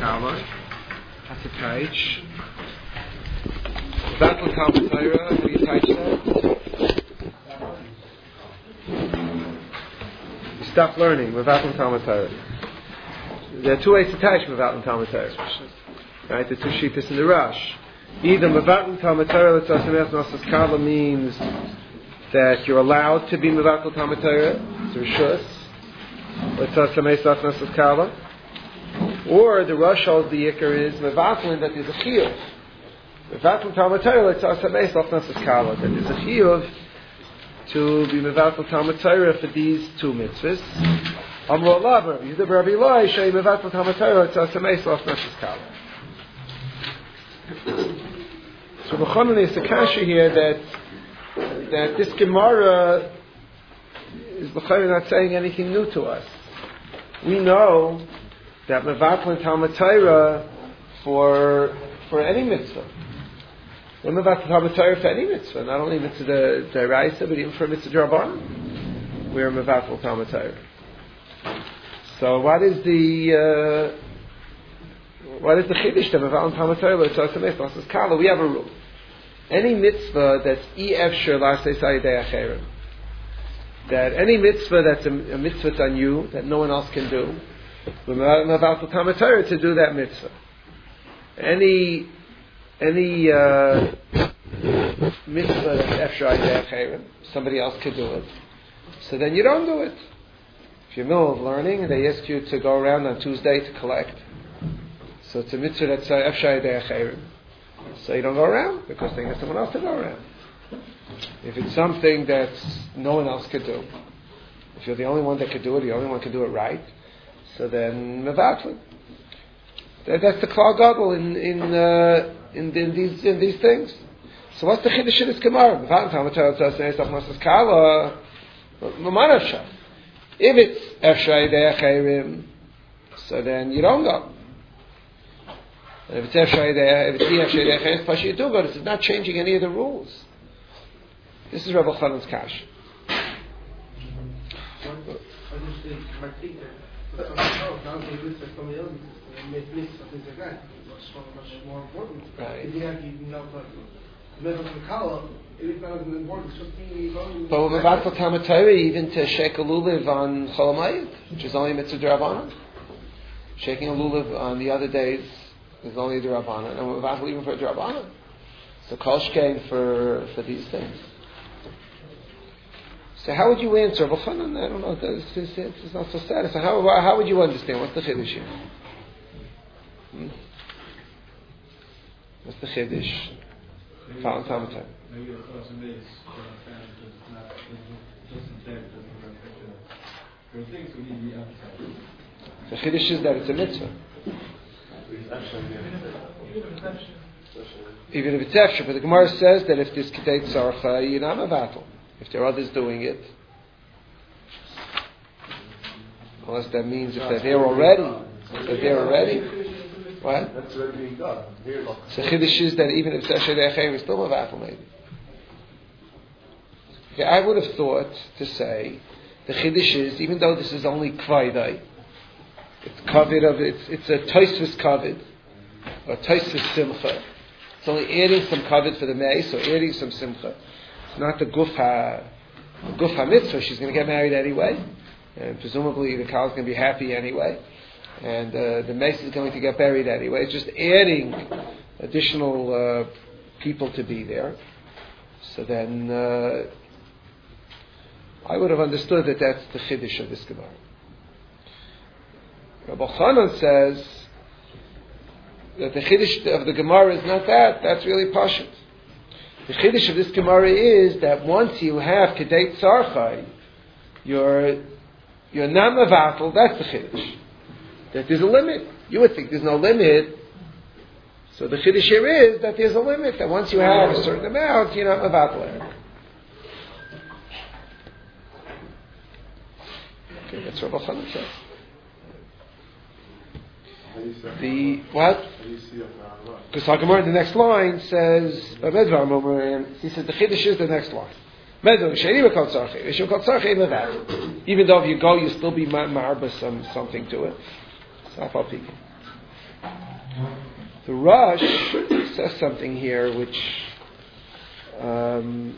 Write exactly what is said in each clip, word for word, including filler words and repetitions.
Kala. That's a taich. Mevatel Talmud Torah. How do you taich that? You stop learning. Mevatel Talmud Torah. There are two ways to taich Mevatel Talmud Torah. Right, the two shittas in the Rush. Either Mevatel Talmud Torah L'tzasameis Nosas Kala means that you're allowed to be Mevatel Talmud Torah, it's Rishus, L'tzasameis Nosas Kala. Or the Rush holds the Yikar is Mevatel, that there's a chiyuv. Mevatel Talmud Torah L'tzasameis Nosas Kala. That there's a chiyuv to be Mevatel Talmud Torah for these two mitzvahs. Amru Allah, Yehuda Rabbi Eloi, Shei Mevatel Talmud Torah L'tzasameis Nosas Kala. So B'chonon is the kasha here that that this Gemara is B'chonon not saying anything new to us. We know that Mevatel Talmud Torah for for any mitzvah. We're Mevatel Talmud Torah for any mitzvah, not only mitzvah the Deraisa, but even for mitzvah Rabbanan. We're Mevatel Talmud Torah. So what is the uh, What is the chiddush that Mevatel Talmud Torah L'tzasameis Nosas Kala? We have a rule. Any mitzvah that's e-efsher l'asei sayidei acherim, that any mitzvah that's a, a mitzvah that's on you that no one else can do, Mevatel Talmud Torah to do that mitzvah. Any any uh, mitzvah that's efsher sayidei acherim, somebody else can do it. So then you don't do it. If you're in the middle of learning, they ask you to go around on Tuesday to collect. So it's a mitzvah that's efshai de'acherim. So you don't go around because they get someone else to go around. If it's something that no one else could do, if you're the only one that could do it, the only one can do it right, so then mevatel. That, that's the klal gadol in in, uh, in in these in these things. So what's the chiddush in this Gemara? Mevatel Talmud Torah L'tzasameis Nosas Kala. Maman efshai. If it's efshai de'acherim, so then you don't go. And if it's Efshai there, if it's Efshai there, it's Pashi do, but it's not changing any of the rules. This is Rabbi Chanan's kash. Right. But with Mevatel Talmud Torah, even to shake a lulav on Chol Hamoed, which is only mitzvah d'Rabbanan, shaking a lulav on the other days is only the Rabbanan, and we're about even for the Rabbanan. So Kolshkein for for these things. So how would you answer? Well, I don't know. It's, it's, it's not so sad. So how how would you understand? What's the chiddush here? Hmm? What's the chiddush? Found Talmud Torah. Maybe the person is not just in time doesn't reflect the things we need to be emphasized. The chiddush is that it's a mitzvah. Even if it's efshar, but the Gemara says that if this kedei tzarcha, you're not mevatel. If there are others doing it, unless that means if they're there already, if they're there already, what? That's already being done. So chiddush is that even if it's efshar de'acherim, it's still mevatel maybe. Okay, I would have thought to say the chiddush is even though this is only kvaydai. It's kavod of it's it's a toisvis kavod or toisvis simcha. It's only adding some kavod for the meis or adding some simcha. It's not the guf ha the guf ha mitzvah. She's going to get married anyway, and presumably the cow is going to be happy anyway, and uh, the meis is going to get buried anyway. It's just adding additional uh, people to be there. So then uh, I would have understood that that's the chiddush of this Gemara. Rabbi Chanan says that the chiddush of the Gemara is not that. That's really pashut. The chiddush of this Gemara is that once you have kedei tzarchai, you're you're not mevatel. That's the chiddush. That there's a limit. You would think there's no limit. So the chiddush here is that there's a limit. That once you have a certain amount, you're not mevatel. Okay, that's what Rabbi Chanan says. The what? Because Hagamor in the next line says, he says the chiddush is the next line. Even though if you go, you still be marba some something to it. The Rosh says something here which um,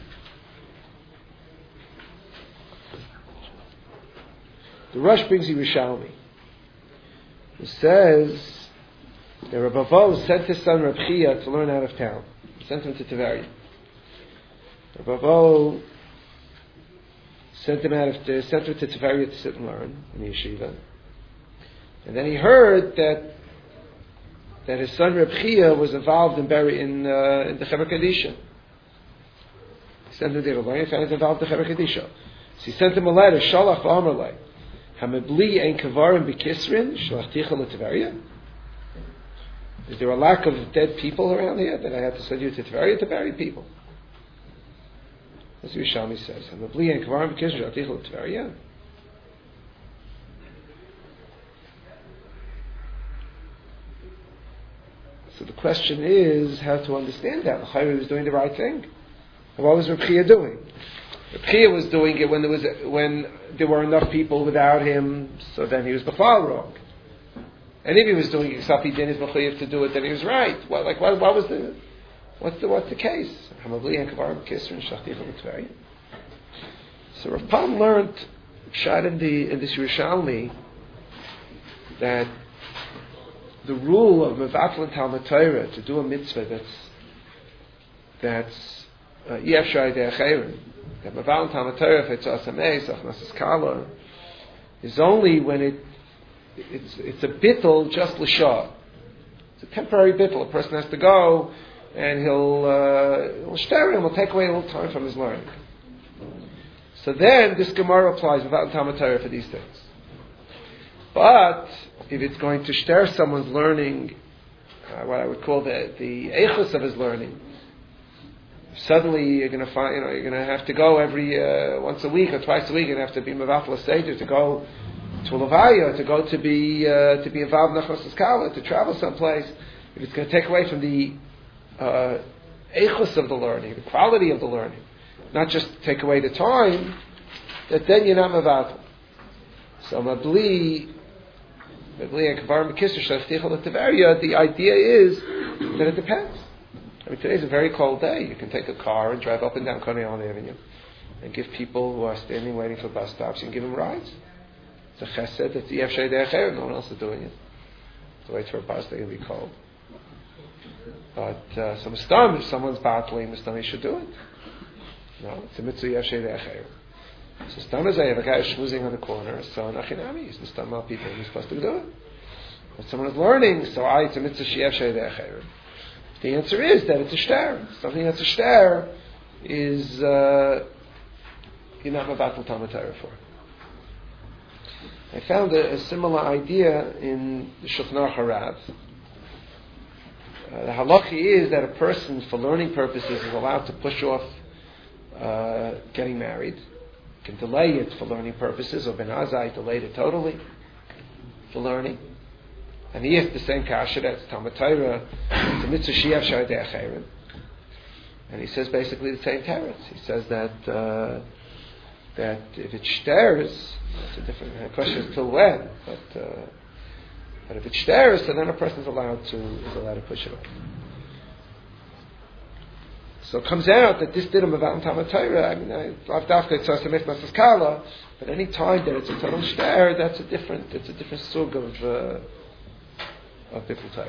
the Rosh brings Yerushalmi. It says that Rabbi Vo sent his son Reb Chia to learn out of town. He sent him to Tiberia. Rabbi Vo sent him out of sent him to Tiberia to sit and learn in the yeshiva. And then he heard that that his son Reb Chia was involved in bury in uh, in the Chevra Kadisha. He sent him there to learn. He found he was involved in the Chevra Kadisha. So he sent him a letter. Shalach v'amarlei hamebli ein kavarim b'kisrin shalachticha l'Tiberia. Is there a lack of dead people around here that I have to send you to Tiberia to bury people? That's what Yerushalmi says. Hamebli ein kavarim b'kisrin shalachticha l'Tiberia. So the question is how to understand that. The Chayru was doing the right thing. And what was Reb Chia doing? Reb Chia was doing it when there was when there were enough people without him, so then he was b'chlal wrong. And if he was doing except he did his b'chayiv to do it, then he was right. What, like what, what was the what's the what's the case? So Rav Pam learned shot in the in this Yerushalmi that the rule of mevatel and Talmud Torah to do a mitzvah that's that's yefshai de'acherim, that mevatel and Talmud Torah if it's asameis achnas kala is only when it it's it's a bittul just l'shah. It's a temporary bittul. A person has to go and he'll uh, he'll shter him. He'll take away a little time from his learning. So then this Gemara applies mevatel and Talmud Torah for these things. But if it's going to shter someone's learning, uh, what I would call the the eichus of his learning, suddenly you're going to find, you know, you're going to have to go every uh, once a week or twice a week, and have to be mevatel seder to go to a levaya, to go to be uh, to be involved in nachos kala, to travel someplace. If it's going to take away from the uh, eichus of the learning, the quality of the learning, not just take away the time, that then you're not mevatel. So mabli. The idea is that it depends. I mean, today's a very cold day. You can take a car and drive up and down Coney Island Avenue and give people who are standing waiting for bus stops, you can give them rides. It's a chesed. It's the yefshei de'acher. No one else is doing it. To wait for a bus, they're going to be cold. But uh, some stam, if someone's battling, the stam, should do it. No, it's a mitzvah yefshei de'acher. So stam is a guy schmoozing on the corner, so nachinami, he's the stam al people, he's supposed to do it. But someone is learning, so I, it's a mitzvah yefshei de'acher. The answer is that it's a shtar. Something that's a shtar is uh, you're not mevatel Talmud Torah for. I found a, a similar idea in the Shulchan Aruch Harav. Uh, the halachi is that a person, for learning purposes, is allowed to push off uh, getting married. Can delay it for learning purposes, or Ben Azai delayed it totally for learning. And he has the same kasha, that's Talmud Torah, it's a mitzvah shiyav shai de'acherim. And he says basically the same teretz. He says that uh, that if it shters, that's a different the question is till when, but uh, but if it shters, so then a person is allowed to is allowed to push it off. So it comes out that this didn't about Talmud Torah. I mean, I've dafka it's a masas kala, but any time that it's a total shter, that's a different, it's a different sug of uh, of bittul Torah.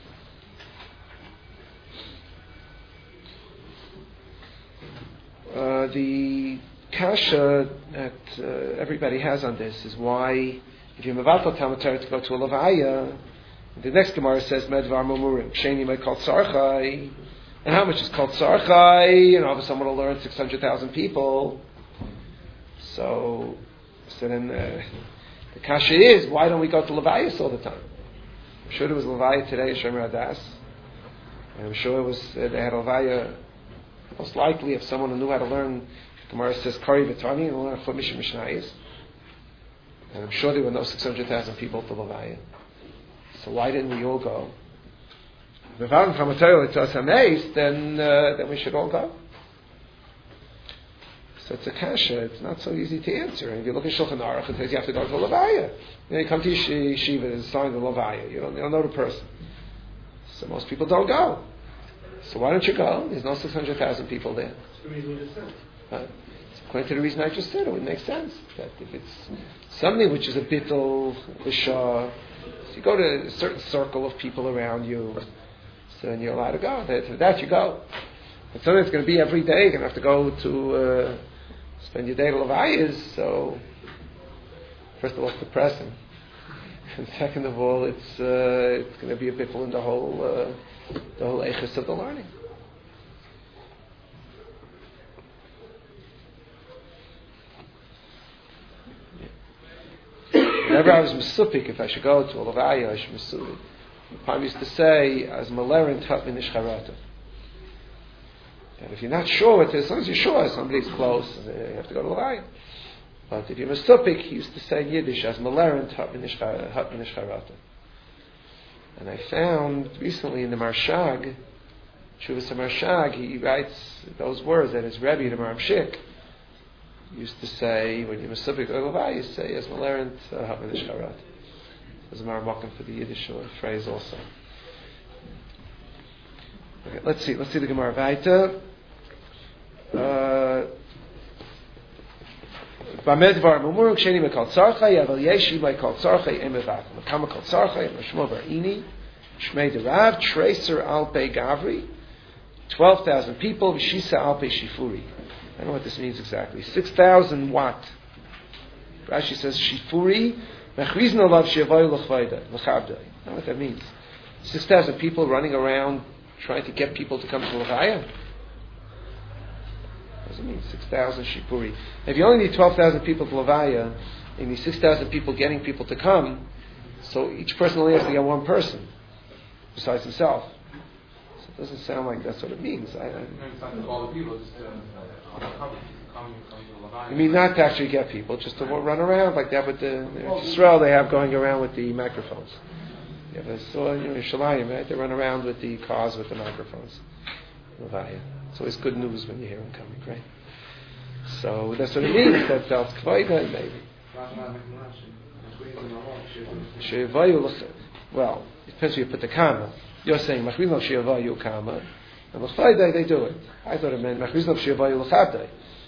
Uh, the kasha that uh, everybody has on this is why, if you're mevatel Talmud Torah to go to a levaya, the next Gemara says medvar mumurim sheni may call sarchai. And how much is called sarchai? You know, if someone will learn six hundred thousand people. So, so then uh, the kasha is, why don't we go to levayas all the time? I'm sure there was levaya today, Shomer Adas. And I'm sure it was uh, they had levaya. Most likely, if someone who knew how to learn, Gemara says kari v'tani, and learn chut mishim mishnayis. And I'm sure there were no six hundred thousand people to levaya. So why didn't we all go? If I'm Talmud Torah to us amazed, then uh, then we should all go. So it's a kasha. It's not so easy to answer. And if you look at Shulchan Aruch, it says you have to go to a levaya. You know, you come to yeshiva, there's a sign of the levaya. You don't, you don't know the person. So most people don't go. So why don't you go? There's no six hundred thousand people there. That's the reason we just said. Uh, according to the reason I just said, it would make sense. That if it's something which is a bittul, l'shah, so you go to a certain circle of people around you, so then you're allowed to go. That, that you go. But something that's going to be every day, you're going to have to go to uh, spend your day at Levayas, so first of all, it's depressing. And second of all, it's uh, it's going to be a bittul in the whole uh, the whole eichus of the learning. Whenever I was mesupik, if I should go to a levaya, I should mesupik. The Pam used to say, as maleren tap min ishcharata. And if you're not sure what it is, as long as you're sure somebody's close, you have to go to levaya. But if you're mesupik, he used to say in Yiddish, as maleren tap min ishcharata. And I found recently in the Marshag, Shuvas Marshag, he writes those words that his Rebbe, the Maram Shik, used to say, when you're Mesupik Olavai, you say, as Malerent Hatman Ishkarat. There's a Maramakim for the Yiddish phrase also. Okay, let's see, let's see the Gemara Vaita. Bamedvar Mumuruk Sheni Mekal Tzarchai, Aval Yeshi Mekal Tzarchai, Emevat, Makama Kal Tzarchai, Mashmo Bar Ini, Shmei Derav, Tracer Alpe Gavri, twelve thousand people, Vishisa Alpe Shifuri. I don't know what this means exactly. Six thousand what? Rashi says Shifuri, Mechrizna Lav Shevayu L'chvayda, L'chabdai. I don't know what that means. Six thousand people running around trying to get people to come to L'chaya? What does it mean? Six thousand Shifuri. If you only need twelve thousand people to L'chaya, and you need six thousand people getting people to come, so each person only has to get one person, besides himself. So it doesn't sound like that's what it means. I, I, You mean not to actually get people, just to run around like that with the, the Israel they have going around with the microphones. Yeah, but so you know, in Shalayim, right? They run around with the cars with the microphones. It's always good news when you hear them coming, right? So that's what it means. That that's Kvaida, maybe. Well, it depends where you put the comma. You're saying Machrinov Shevayu comma, and L'chvayda they do it. I thought it meant Machrinov Shevayu L'chabdai.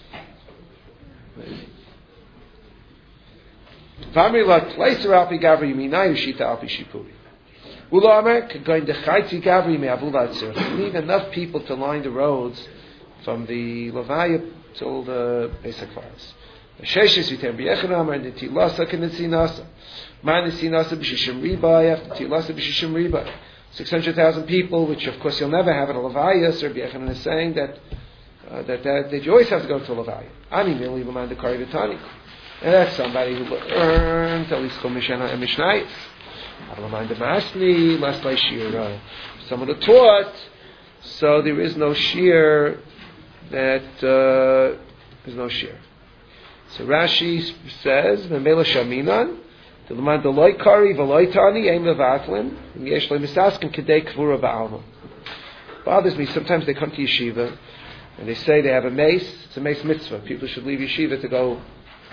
Vamri place alpi gavri minayu shita alpi shipuri. Ula amer going to chaitzi gavri me'avula tzir. You need enough people to line the roads from the Levaya till the basic fires. Sheshes vitem b'yechanam and the tilasa k'nitzinasa. Man nitzinasa b'shishim ribai after tilasa b'shishim ribai. Six hundred thousand people, which of course you'll never have at a Levaya. Sir B'yechanan is saying that. Uh, that, that that you always have to go to a Levaya. Ani merely l'man dekari v'tani, and that's somebody who earned at least chum mishana and mishnayis. L'man demasni, laslay shir. Someone who taught, so there is no shir. That uh, there's no shir. So Rashi says, "Memela shaminan, the l'man deloy kari v'loy tani aim levatlin, and yesh lemisaskin kedei kvura ba'alma." Bothers me. Sometimes they come to yeshiva. And they say they have a mace. It's a mace mitzvah. People should leave yeshiva to go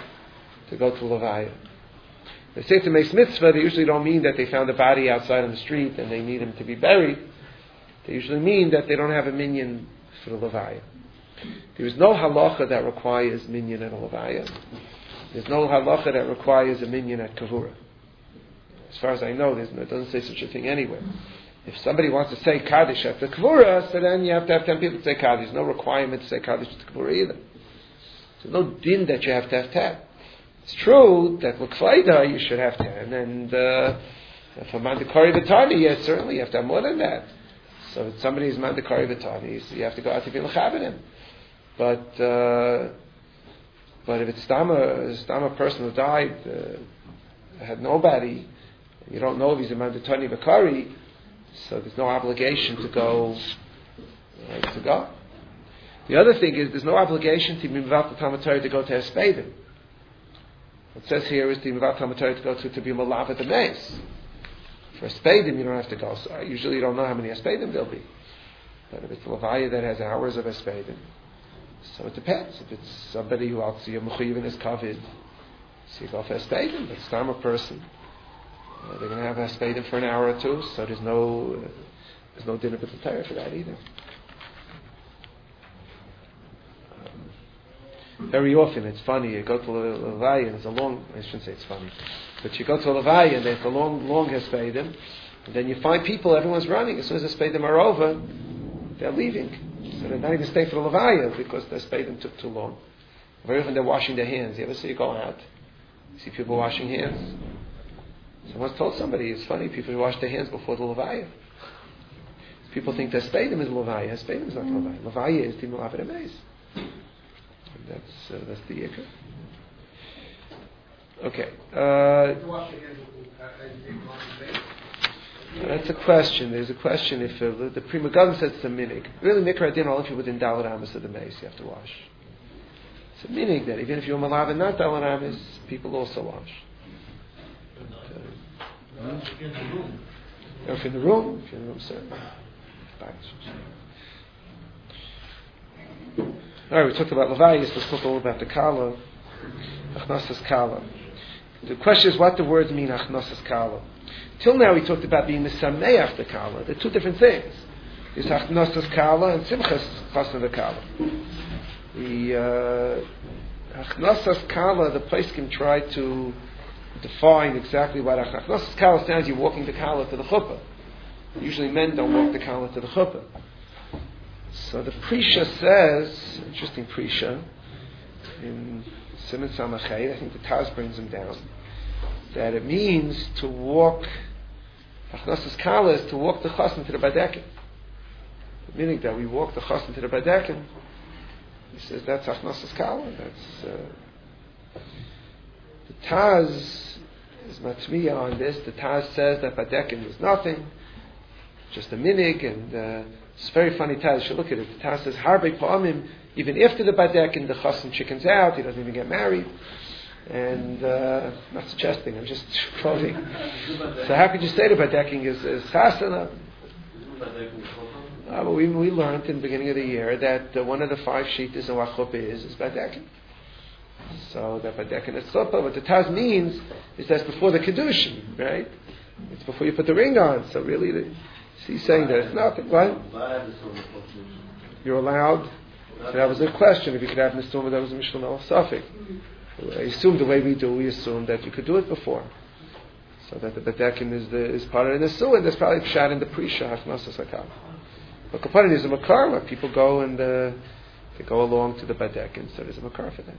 to go to Levaya. They say it's a mace mitzvah. They usually don't mean that they found a body outside on the street and they need him to be buried. They usually mean that they don't have a minyan for the Levaya. There is no halacha that requires minyan at a Levaya. There's no halacha that requires a minyan at Kavura. As far as I know, there's no, it doesn't say such a thing anywhere. If somebody wants to say Kaddish at the Kvura, so then you have to have ten people to say Kaddish. There's no requirement to say Kaddish at the Kvura either. There's no din that you have to have ten. It's true that L'Kvaida you should have ten, and uh, for Mandakari V'tani, yes, certainly you have to have more than that. So if somebody is Mandakari V'tani, so you have to go out to be L'Chabed him. But, uh, but if it's Stama, Stama person who died, uh, had nobody, you don't know if he's a Mandatani V'kari, so there's no obligation to go. Right, to go. The other thing is there's no obligation to be Mivat Talmud Torah to go to Espedim. What it says here is to be Mivat Talmud Torah to go to to be Malav at the mace. For Espedim you don't have to go. So usually you don't know how many Espedim there'll be. But if it's a Levaya that has hours of Espedim, So it depends. If it's somebody who else you're mechuyev in his kavod, so you go for hespedim. But it's not a person. Uh, they're going to have hespedim for an hour or two, so there's no uh, there's no dinner b'tel Torah for that either. Um, very often it's funny. You go to a levaya and it's a long. I shouldn't say it's funny, but you go to a levaya and it's a long, long hespedim, and then you find people. Everyone's running as soon as the hespedim are over. They're leaving. So they're not even staying for the levaya because the hespedim took too long. Very often they're washing their hands. You ever see you go out? You see people washing hands? Someone told somebody, it's funny, people wash their hands before the levaya. People think that hespedim is levaya. Hespedim is not levaya. Levaya is timul aved emes. That's, uh, that's the yikah. Okay. Uh, That's a question. There's a question if uh, the Pri Megadim says it's a minig. Really, mikra din all if you're within daled amis of the mace, you have to wash. It's a minig that even if you're malav and not daled amis, people also wash. But, uh, if you're in the room, if you're in the room, if you're in the room, certainly. All right, we talked about levayis. Let's talk a little about the kala, achnasas kala. The question is what the words mean, achnasas kala. Till now we talked about being misameach the kala. They're two different things. There's achnasas kala and simchas chasna the kala. The uh, achnasas kala, the place can try to define exactly what achnasas kala sounds. You're walking the kala to the chuppah. Usually men don't walk the kala to the chuppah. So the Prisha says, interesting Prisha, in Siman Samachay, I think the Taz brings him down, that it means to walk, achnasas kala is to walk the chassan to the badekin. Meaning that we walk the chassan to the badekin. He says that's achnasas kala. That's uh, the Taz is matmiya on this. The Taz says that badekin is nothing, just a minig, and uh, it's a very funny Taz. You should look at it. The Taz says harbe pa'amim, even after the badekin, the chassan chickens out. He doesn't even get married. And uh, not suggesting, I'm just quoting. So how could you say the badeking is, is chasana? Uh, but we, we learned in the beginning of the year that uh, one of the five shittas in what chuppah is, is badeking. So that badeking is chuppah. What the Taz means is that's before the kedushin, right? It's before you put the ring on. So really, the, he's saying that it's nothing. What? You're allowed. So that was a question. If you could have nesuma, that was a mishlam el safik. I assume the way we do, we assume that you could do it before. So that the badekin is the, is part of the nesuah, and there's probably a shot in the prisha, achnasas hakal. But kapanim is a makar, where people go and uh, they go along to the badekin, so there's a makar for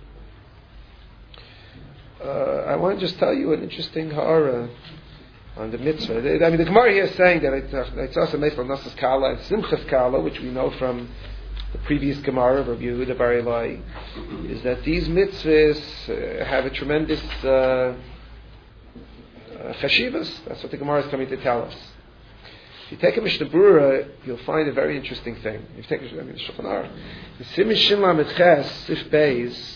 that. Uh, I want to just tell you an interesting ha'ara on the mitzvah. I mean, the Gemara here is saying that it's also made from achnasas kala and simchas kala, which we know from the previous Gemara of Rabbi Yehuda Bar Elai, is that these mitzvahs uh, have a tremendous uh, uh, chashivas. That's what the Gemara is coming to tell us. If you take a Mishnah Berurah, you'll find a very interesting thing. If you take a, I mean, the Shulchan Aruch, in Siman Shin Lamed Ches, Sif Beis,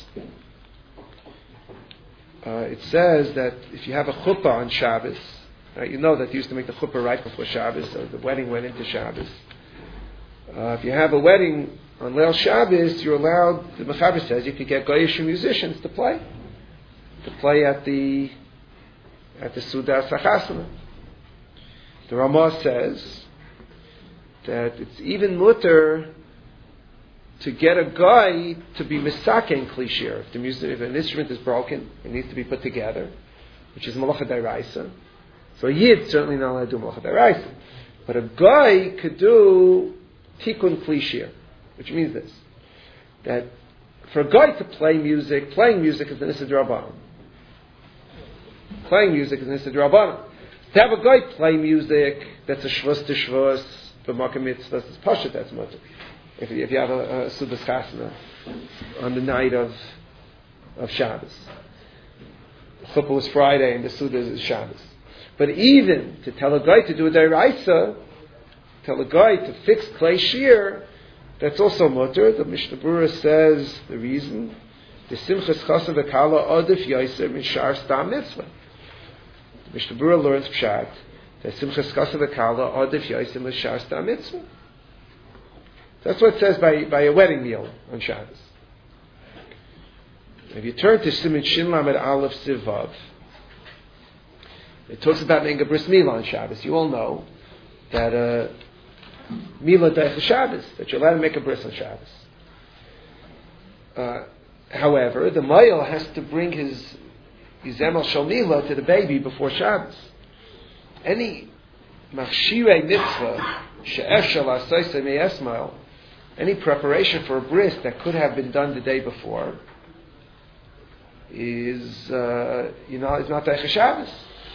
uh, it says that if you have a chuppah on Shabbos, right, you know that they used to make the chuppah right before Shabbos, so the wedding went into Shabbos. Uh, if you have a wedding on Leil Shabbos, you're allowed, the Mechaber says, you can get Goyish musicians to play. To play at the at the Sudas HaChasana. The Ramah says that it's even mutter to get a guy to be misaken klishir. If the music, if an instrument is broken, it needs to be put together, which is Malacha D'Oraisa. So a Yid certainly not allowed to do Malacha D'Oraisa. But a guy could do Tikkun Klishir, which means this, that for a guy to play music, playing music is an Issa D'Rabbanan. Playing music is an Issa D'Rabbanan. To have a guy play music, that's a Shvus to Shvus, for Makkah Mitzvah, that's Pashat, that's much. If, if you have a, a Sudas Chasna on the night of of Shabbos. The Chuppah was Friday and the Sudas is Shabbos. But even to tell a guy to do a D'Oraisa, tell a guy to fix clay shear, that's also mutter. The Mishnah Berurah says the reason, the simchas chassav v'kala adif yaiser min shar stam mitzvah. The Mishnah Berurah learns pshat that simchas chassav v'kala adif yaiser min shar stam mitzvah. That's what it says by, by a wedding meal on Shabbos. If you turn to Siman Shin Lamed Aleph Sivav, it talks about making a bris milah on Shabbos. You all know that uh, milah da'ich Shabbos, that you're allowed to make a bris on Shabbos. Uh, however, the male has to bring his Yizemel Shal Milah to the baby before Shabbos. Any machshirei mitzvah she'efshar la'asosei me'esmail, any preparation for a bris that could have been done the day before, is uh, you know is not da'ich Shabbos.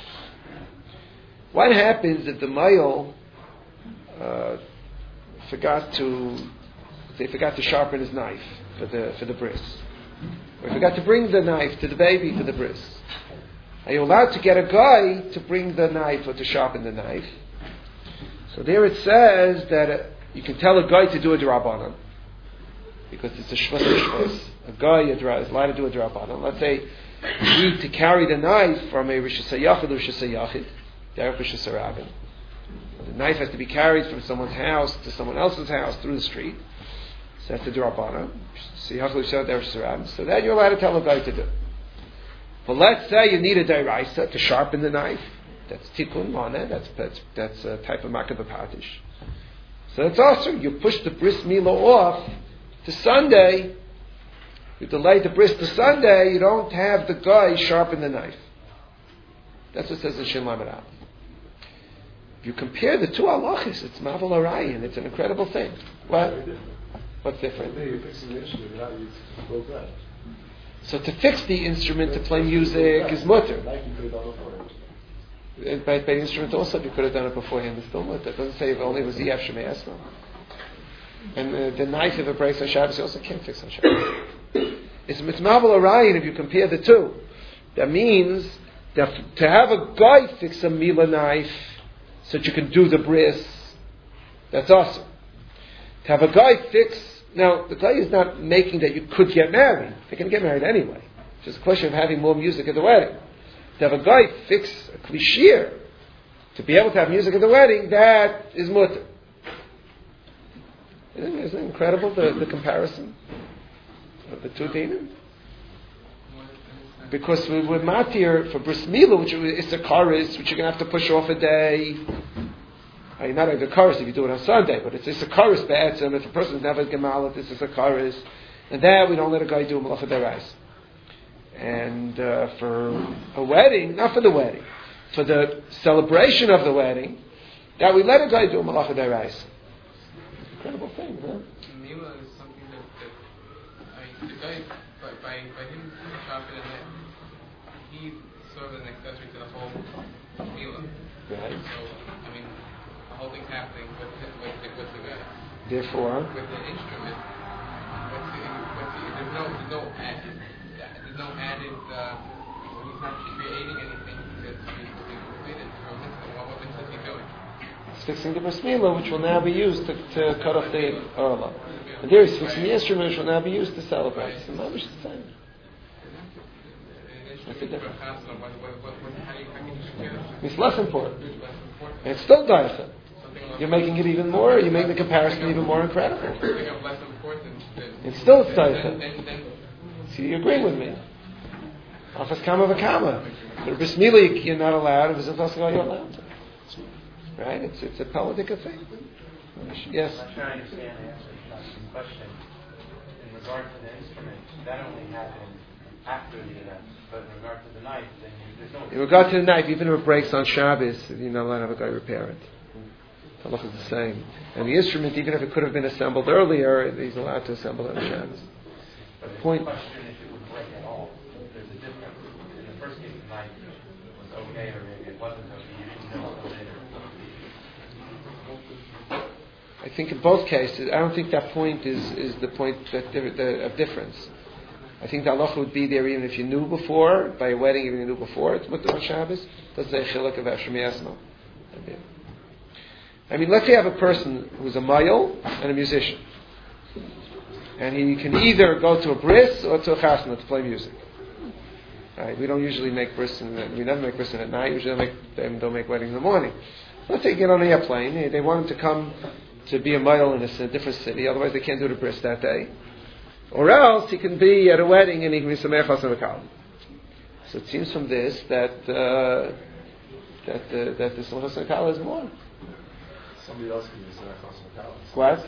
What happens if the male uh, forgot to they forgot to sharpen his knife for the for the bris, or forgot to bring the knife to the baby for the bris? Are you allowed to get a guy to bring the knife or to sharpen the knife? So there it says that uh, you can tell a guy to do a drabanan because it's a shvus shvus. A guy is allowed to do a drabanan. Let's say you need to carry the knife from a Rosh Hashanah or Rosh Hashanah. The knife has to be carried from someone's house to someone else's house through the street. So that's the drabana. So that you're allowed to tell a guy to do. But let's say you need a deraisa to sharpen the knife. That's tikkun maneh. That's that's that's a type of makav patish. So that's also you push the bris milah off to Sunday. You delay the bris to Sunday. You don't have the guy sharpen the knife. That's what it says in Shin Lamed Aleph. If you compare the two halachas, it's Maval Arayin. It's an incredible thing. What? What's different? So to fix the instrument, to play music, is mutter. By, by the instrument also, if you could have done it beforehand, it's still mutter. It doesn't say if only it was the Yef Shemei Esma. And uh, the knife, if it breaks on Shabbos, you also can't fix on Shabbos. It's Maval Arayin if you compare the two. That means that to have a guy fix a milah knife so that you can do the bris, that's awesome. To have a guy fix, now the guy is not making that you could get married. They can get married anyway. It's just a question of having more music at the wedding. To have a guy fix a klishir to be able to have music at the wedding, that is mutter. Isn't, isn't it incredible, the, the comparison of the two dinim? Because we were matir for bris milah, which is a chorus, which you're going to have to push off a day. I mean, not like a chorus if you do it on Sunday, but it's just a chorus be'etzem. If a person's never gemalit, this is a chorus. And that we don't let a guy do a malacha derais. And uh, for a wedding, not for the wedding, for the celebration of the wedding, that we let a guy do a malacha derais. Incredible thing, huh? Milah is something that, that I mean, the guy, by, by, by him sharpening it, he's sort of an accessory to the whole milah. Right. So, I mean, the whole thing's happening with the, with the, with the guy. Therefore, with the instrument, what's the, what's the, there's no, there's no added, there's no added. Uh, he's not creating anything to be completed. So, what what is he doing? it's fixing the bris milah, which will now be used to, to cut off the orla. And there he's fixing the instrument, which will now be used to celebrate. It's the mamish the same. What's the difference? It's less important. And it's still daicha. You're making it even more, you're making the comparison even more incredible. It's still daicha. See, you're agreeing with me. Afas kama v'kama. But bris milah you're not allowed, if it's a tasgal you're allowed to. Right? It's it's a politic thing. Yes? I'm trying to understand the answer to the question. In regard to the instrument, that only happened after the event. But in regard to the knife, then you, there's no... In regard to the knife, even if it breaks on Shabbos, you're not allowed to have a guy repair it. The halach is the same. And the instrument, even if it could have been assembled earlier, he's allowed to assemble it on Shabbos. But the Point. question if it would break at all. There's a difference. In the first case, the knife was okay or it wasn't okay. You didn't know it was later. I think in both cases, I don't think that point is, is the point that the, the, of difference. I think the halacha would be there even if you knew before, by a wedding even if you knew before, it's mutter on Shabbos. Doesn't say chiluk of Efshar Mi'asma. I mean, let's say you have a person who's a mayol and a musician. And he can either go to a bris or to a chasna to play music. Right? We don't usually make bris, in the, we never make bris at night, usually make, they don't make wedding in the morning. Let's say you get on an airplane, they want him to come to be a mile in a, in a different city, otherwise they can't do the bris that day. Or else he can be at a wedding and he can be Sameach Chassan V'Kala. So it seems from this that uh, that uh, that the Sameach Chassan V'Kala is more. Somebody else can be Sameach Chassan V'Kala. What?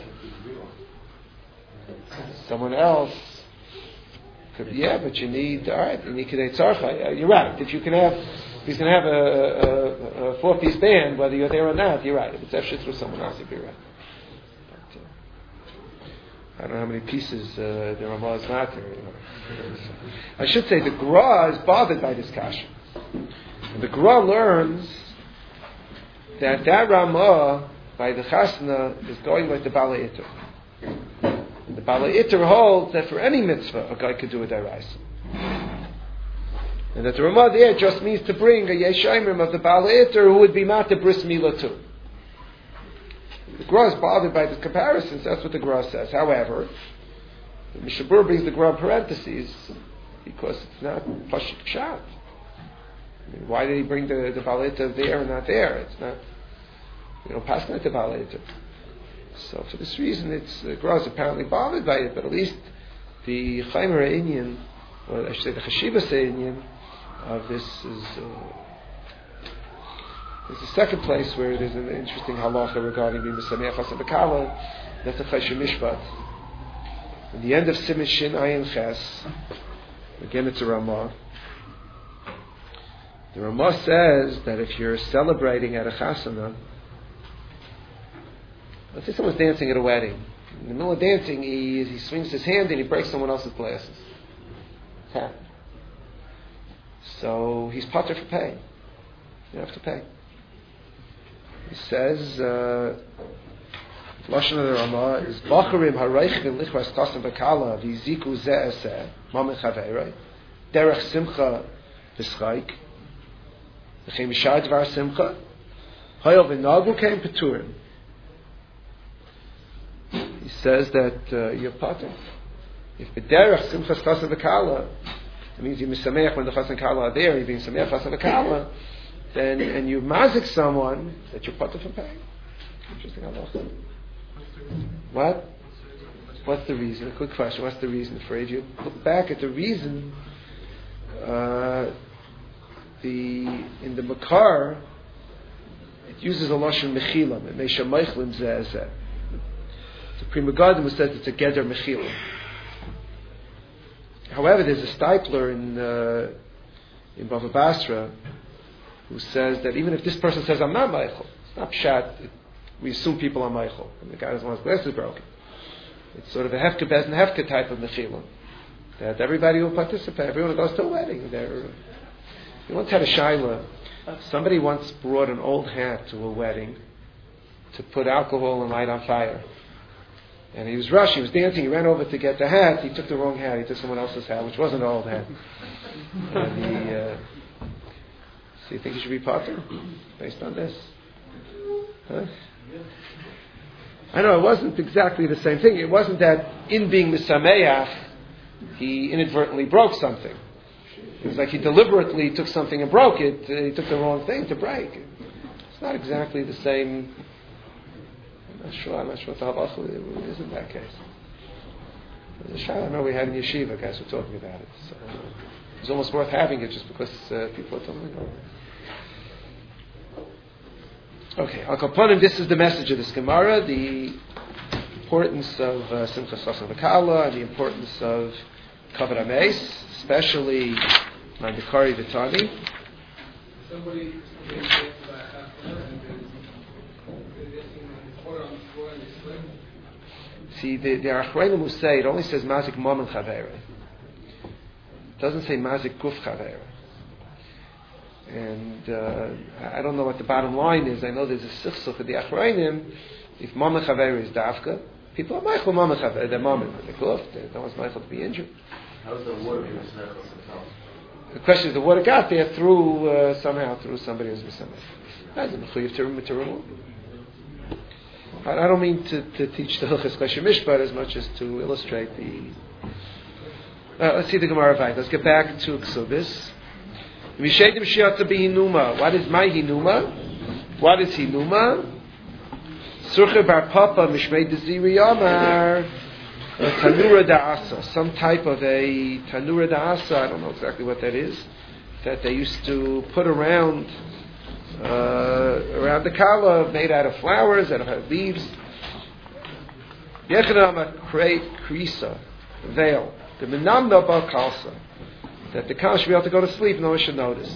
Someone else. Could, yeah, but you need, all right, you need Kedei Tzarcha. You're right. If you can have, if he's going to have a, a, a four-piece band, whether you're there or not, you're right. If it's Efshit through someone else, you'd be right. But, uh, I don't know how many pieces uh, the Ramah is not there. You know. I should say the Gra is bothered by this kasha. And the Gra learns that that Ramah by the Chasna is going like the Bala Itter. The Bala Itter holds that for any mitzvah a guy could do a deraisa. And that the Ramah there just means to bring a Yeshayimim of the Bala Itter who would be Mata Bris Milah too. The Gra is bothered by this comparison, so that's what the Gra says. However, the Mishabur brings the Gra in parentheses because it's not Pashut Pshat. I mean, why did he bring the, the Bala Itter there and not there? It's not, you know, passing it to Bala Itter. So for this reason, it's the uh, Gra is apparently bothered by it, but at least the Chaimer Inyan, or I should say the Chashivas Inyan of this is uh, there's a second place where there's an interesting halacha regarding being Sameach Chassan V'Kala. That's the Chayshim Mishpat. In the end of Siman Shin Ayin Ches, again it's a Ramah. The Ramah says that if you're celebrating at a chasana, let's say someone's dancing at a wedding. In the middle of dancing, he, he swings his hand and he breaks someone else's glasses. It's happened. So he's pater for pay. You have to pay. He says, Lashon of the Ramah is Bacharim Haraychvin Lichras Chassan V'Kala V'Yiziku Ze'eseh Mamen Chaveirei Derech Simcha V'Schaik V'Chem Yishar Dvar Simcha Hayol V'Nagu Kein Peturim. He says that uh, you're pater. If B'derech Simchas Chassan V'Kala, it means you're misameach when the Chassan Kala are there, you're being sameach Chassan V'Kala, then and you mazik someone that you're pater for paying. Interesting halacha. What? What's the reason? A quick question. What's the reason for it? If you look back at the reason, uh, the in the Makar, it uses a lashon mechilam. It may shamaychlim zeh zeh. The Pri Megadim says it's a Geder Mechila. However, there's a Stipler in uh, in Bava Basra who says that even if this person says, I'm not Meichel, it's not Pshat, it, we assume people are Meichel, and the guy doesn't want his glasses broken. It's sort of a Hefka Bez and Hefka type of Mechila. That everybody will participate, everyone who goes to a wedding. They're, you once had a Shaila, somebody once brought an old hat to a wedding to put alcohol and light on fire. And he was rushing, he was dancing, he ran over to get the hat, he took the wrong hat, he took someone else's hat, which wasn't an old hat. And he, uh, so you think he should be pater based on this? Huh? I know it wasn't exactly the same thing. It wasn't that in being misameach, he inadvertently broke something. It was like he deliberately took something and broke it, uh, he took the wrong thing to break. It's not exactly the same. I'm not sure. I'm not sure what the halacha is in that case. There's a shayla I know we had in yeshiva. Guys were talking about it. So it's almost worth having it just because uh, people are telling me. Okay, Al Kaponim. This is the message of this Gemara: the importance of uh, Simchas Chassan V'Kala and the importance of Kavod HaMeis, especially Mandikari Vitani. Somebody. See, the, the Achreinim who say, it only says Mazik Momen Chaveira. It doesn't say Mazik Guf Chaveira. And uh, I don't know what the bottom line is. I know there's a sichsuk of the Achreinim. If Momen Chaveira is Dafka, people are Meichel Momen Chaveira. They're Momen. They're Guf. No one's Meichel to be injured. How does the water get Mishnah? The question is, the water got there through, uh, somehow, through somebody who's Misameh. That's a mechuyev to remove. I don't mean to, to teach the Hilchas Choshen Mishpat as much as to illustrate the. Uh, let's see the Gemara Vayt. Let's get back to Ksubis. Mishedim Shiatza Behinuma. What is my Hinuma? What is Hinuma? Surche bar Papa Mishmei Deziri Yamar Tanura Da'asa, some type of a Tanura Da'asa, I don't know exactly what that is, that they used to put around uh, around the Kala, made out of flowers, out of leaves. Yechanam create Krisa, veil, the Menamna Ba Kalsa, that the Kala should be able to go to sleep, no one should notice.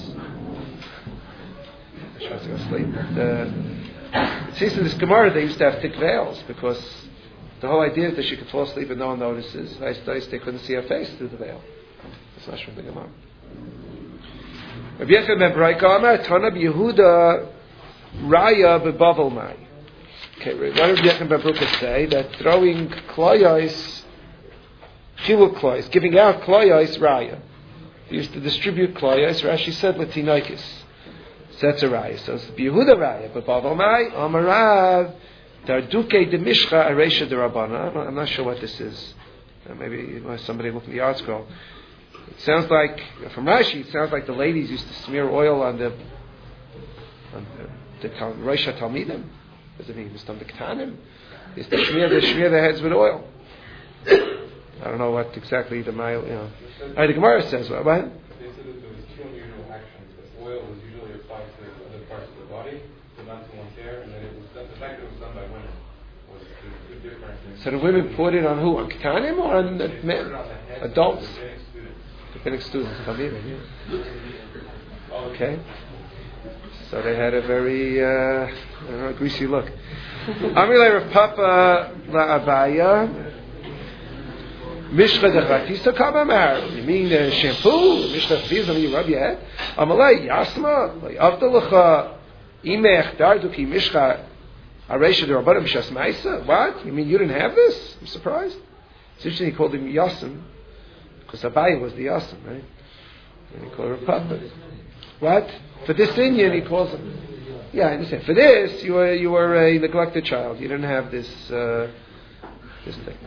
She has to go to sleep. The, it seems in this Gemara they used to have thick veils because the whole idea is that she could fall asleep and no one notices. I studied they couldn't see her face through the veil. That's not from the Gemara. Rabbi Yechon ben Braika Amar Tana Yehuda Raya beBavel Mai. Okay, what did Rabbi Yechon ben Braika say? That throwing kloyos, chiluk kloyos, giving out kloyos Raya. He used to distribute kloyos. Rashi said Latinoikis. So that's a Raya. So it's Yehuda Raya beBavel Mai Amarav Darduke de Mishcha Aresha de Rabbana. I'm not sure what this is. Uh, maybe somebody look in the art scroll. It sounds like, from Rashi, it sounds like the ladies used to smear oil on the on the, the Roisha Talmidim. Does it mean Mistam B'Ktanim? They used to smear, they smear their heads with oil. I don't know what exactly the mile, you know. Right, the Gemara says, what? what? They said that there was two unusual actions. That oil was usually applied to other parts of the body, but not to one's hair, and then it was done, the fact that it was done by women was two different things. So the women put it on who? On Ktanim or on the men? Adults? Rabbinic students, Talmidim, yeah. Okay. So they had a very, uh, I don't know, greasy look. Amrilei Rav Papa la'Abaya Mishcha dechratisa kamamar. You mean the shampoo? Mishcha dechratisa, you rub your head? Amalei Yasma Avdalacha Imech Darduki Mishcha Aresha Derabana Mishas Maisa. What? You mean you didn't have this? I'm surprised. It's interesting he called him Yasim. Because Abaye was the Yasim, right? And he called her Papa. What? For this Indian, he calls him. Yeah, I understand. For this, you were you were a neglected child. You didn't have this uh, this thing.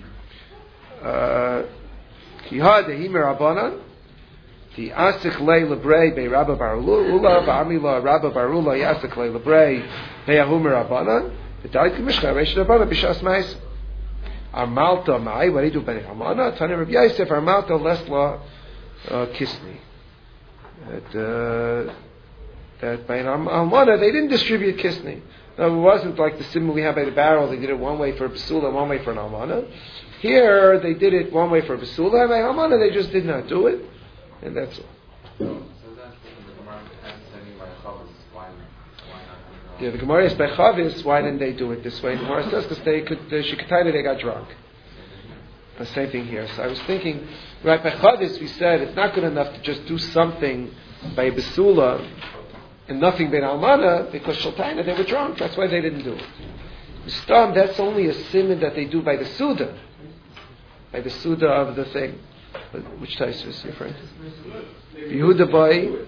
Kihad dehimer Abanan. The asik lei lebrei be Rabba Barula v'amila Rabba Barula yasik lei lebrei be Ahumer Abanan. The Daik Mishcha Reish Abanan b'shas Ma'is. Armalta mai, what do you do ben Hamana? Tani Rabbi Yosef, Armalta lesla kisni. That, uh, that by Almana, they didn't distribute kisni. No, it wasn't like the simile we have by the barrel, they did it one way for a Basula, one way for an Almana. Here, they did it one way for a Basula, and by Almana, they just did not do it. And that's all. So that's the Gemara asking by Chavis, why not? Yeah, the Gemara is by Chavis, why didn't they do it this way? The Gemara says because they could, the Shikataita, they got drunk. The same thing here. So I was thinking, right, by Chavis we said it's not good enough to just do something by Basula and nothing by Almana because Shaltaina, they were drunk. That's why they didn't do it. Mistam, that's only a simon that they do by the Suda. By the Suda of the thing. Which Taisa is referring to? Yehuda Bai.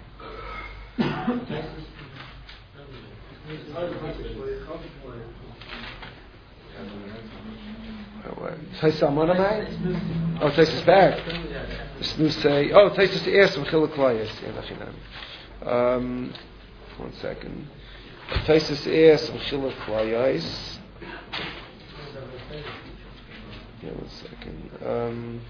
Taisa Amonamai? Oh, Taisa's back. The say, oh, Taisa's to ask from Chiluk Layas. Um, one second. Taisa's to ask from Chiluk Layas. Yeah, one second. Um,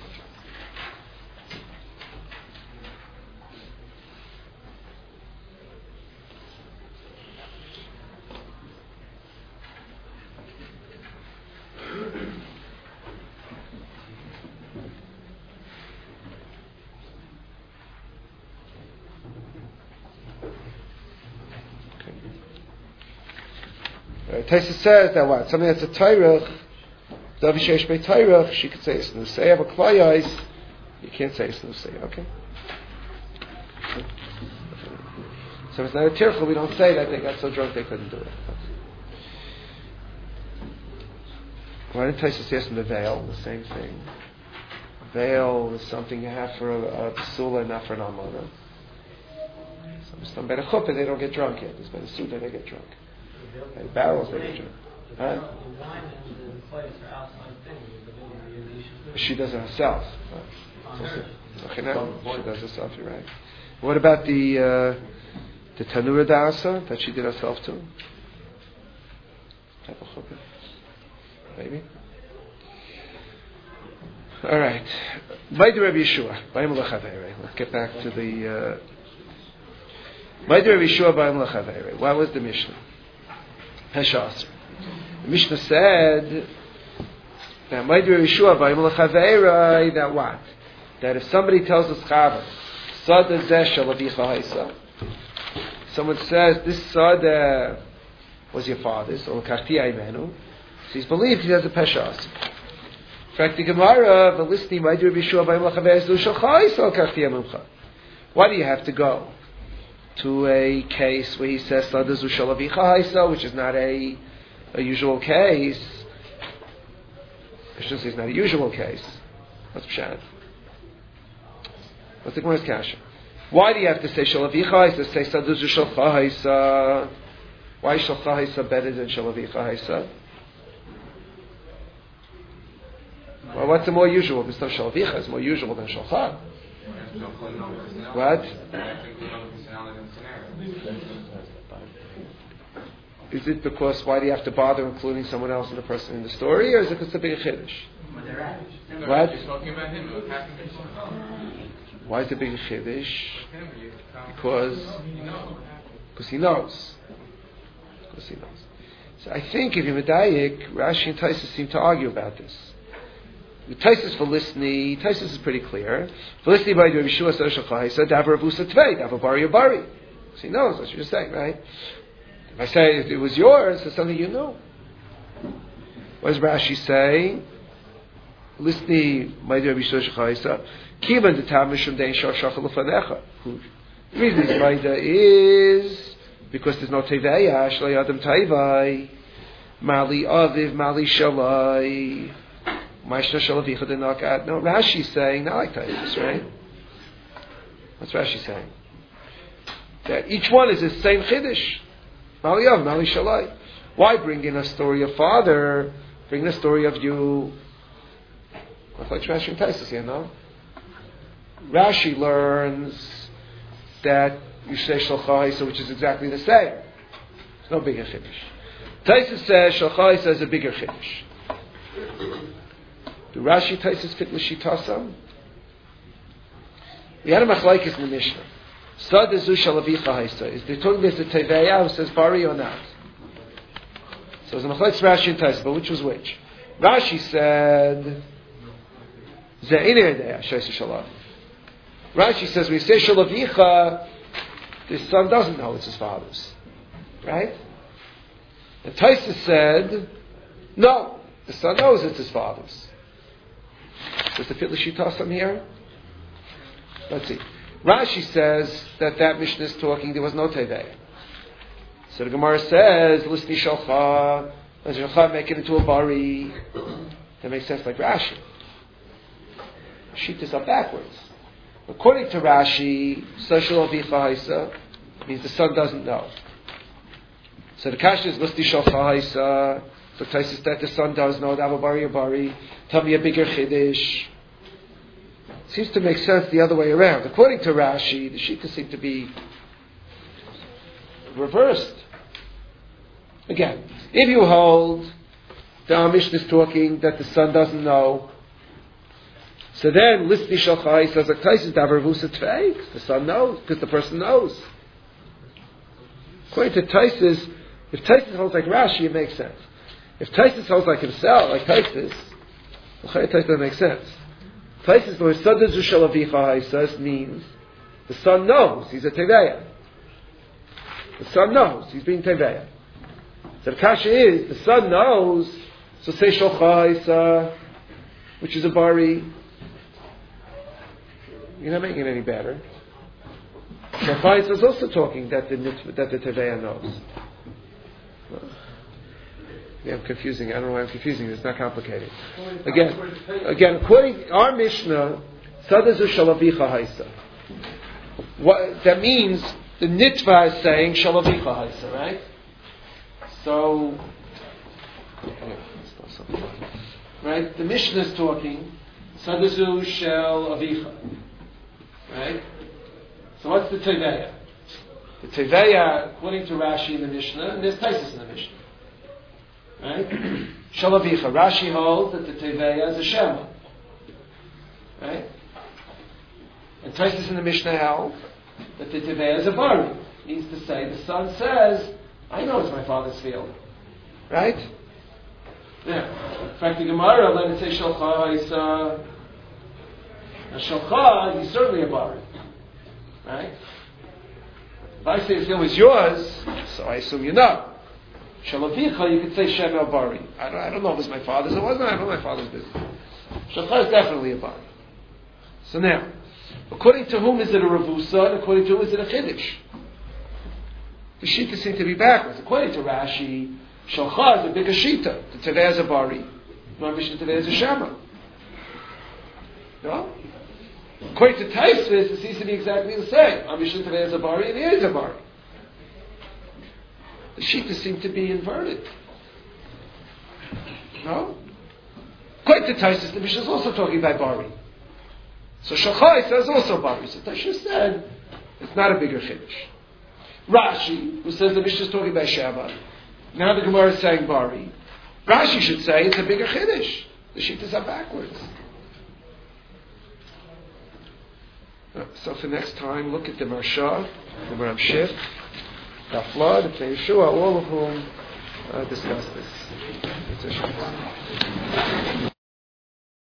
Taisa says that what? Something that's a Tairach, Davishesh by Tairach, she could say it's Nusei. Have a Klayais, you can't say it's Nusei. Okay. So if it's not a Tircha, we don't say that they got so drunk they couldn't do it. Why didn't Taisa say in the veil? The same thing. Veil is something you have for a, a Basula, not for an Almana. Some by the Chuppah, they don't get drunk yet. There's by the Suda, they get drunk. And barrels they get drunk. Huh? She does it herself. She does it herself, you're right. What about the uh, the Tanura Dasa that she did herself too? type of chukah. Maybe. All right. Ma'adir Rabbi Yeshua. Let's get back to the. Ma'adir Rabbi Yeshua b'ayim l'chaveirei. What was the Mishnah? Heshasr. The Mishnah said that Ma'adir Rabbi Yeshua b'ayim l'chaveirei. That what? That if somebody tells us chaver, sada zeh shel avicha haisa. Someone says this sada was your father's, or karti aimenu. So he's believed he has a pesha asr. In fact, the Gemara, the listening, Ma'adir Rabbi Yeshua b'ayim l'chaveirei zu shel chayis or karti aimenu. Why do you have to go to a case where he says sada zu shel avicha haisa, which is not a a usual case? I shouldn't say it's not a usual case. What's pshat? What's the Gemara's kasha? Why do you have to say shel avicha haisa? Say sada zu shel haisa. Why is shel haisa better than shel avicha haisa? Well, what's the more usual? Because shel avicha is more usual than shel cha. What? Is it because why do you have to bother including someone else in the person in the story, or is it because it's a big chiddush? What? Why is it a big chiddush? Because because he knows. Because he knows. So I think if you're medayik, Rashi and Taisus seem to argue about this. The Taisus for listening, Taisus is pretty clear. For listening by Rabbi Yeshua says Shachai said Davar Avusa Tvei, Davar Bari Bari. So he knows what you're saying, right? If I say if it was yours, it's something you know. What does Rashi say? Listening by Rabbi Yeshua Shachai said Kivan the Tam Mishum Dein Shar Shachal Lefanecha. The reason his Maida is because there's no Teveya, Shlai Adam Taivai, Mali Aviv, Mali Shalai. No, Rashi's saying, not like Taisus, right? What's Rashi saying? That each one is the same chiddush. Mali Av, Mali Shalai. Why bring in a story of father? Bring in a story of you. What's like Rashi and Taisus here, no? Rashi learns that you say Shalchai, which is exactly the same. There's no bigger chiddush. Taisus says Shalchai is a bigger chiddush. Do Rashi Taisus fit l'shitasam? We had a machlokes in the Mishnah. Sada zu shel avicha haisa. Is there talking there's a teveya who says bari or not? So it was a machlokes Rashi and Taisus, but which was which? Rashi said ze'inei deya sheisu shalav. Rashi says when you say shel avicha, the son doesn't know it's his father's, right? And Taisus said no, the son knows it's his father's. Does the fit l'shitasam here? Let's see. Rashi says that that Mishnah is talking, there was no teveya. So the Gemara says, Listni shalcha, let shalcha make it into a bari. That makes sense like Rashi. Sheet this up backwards. According to Rashi, Sashal avicha haisa means the son doesn't know. So the kasha is Listni shalcha haisa. So Taisus that the son does know, Dava bari or bari. Tell me a bigger chiddush. Seems to make sense the other way around. According to Rashi, the shita seem to be reversed. Again, if you hold the Amish is talking that the son doesn't know, so then Listni Shalchai says like Taisus Davar Vusa Tvei, the son knows because the person knows. According to Taisus, if Taisus holds like Rashi, it makes sense. If Taisus holds like himself, like Taisus, Taisus doesn't make sense. Taisus, where Sada Zu Shel Avicha Haisas means the son knows he's a Teveya. The son knows he's being Teveya. So the kasha is the son knows. So say Shel Haisa, which is a bari. You're not making it any better. Shel Haisa is also talking that the that the Teveya knows. Yeah, I'm confusing. I don't know why I'm confusing. It's not complicated. Again, again, according our Mishnah, Sadazu Shalavicha Haisa. What that means? The Nitva is saying Shalavicha Haisa, right? So, right? The Mishnah is talking Sadazu Shel Avicha, right? So what's the Teveya? The Teveya, according to Rashi in the Mishnah, and there's Taisus in the Mishnah. Right? Shalavicha. Rashi holds that the Teveya is a Shema. Right? And Tosfos in the Mishnah held that the Teveya is a Bari. Means to say, the son says, I know it's my father's field. Right? Yeah. In fact, the Gemara, let it say Shalcha is uh, a Shalcha, he's certainly a Bari. Right? If I say the field is yours, so I assume you know. Shalavicha, you could say Shem El Bari. I don't, I don't know if it's my father's. It wasn't. I don't know my father's business. Shalcha is definitely a Bari. So now, according to whom is it a Ravusa, and according to whom is it a Chiddush? The Shita seem to be backwards. According to Rashi, Shalcha is a bigger Shita. The Tevei is a Bari. Non-Mishnah Tevei is a Shema. No? According to Tosfos, it seems to be exactly the same. Mishnah Tevei is a Bari, and he is a Bari. The Shita seem to be inverted. No? According to Tosfos, the Mishnah is also talking about Bari. So Shalchai says also Bari. So Tosfos said it's not a bigger Chiddush. Rashi, who says the Mishnah is talking about Shabbat, now the Gemara is saying Bari. Rashi should say it's a bigger Chiddush. The Shittas are backwards. So for next time, look at the Marsha, the Rav Schiff, the Flood, the Yeshua, all of whom uh, discuss this.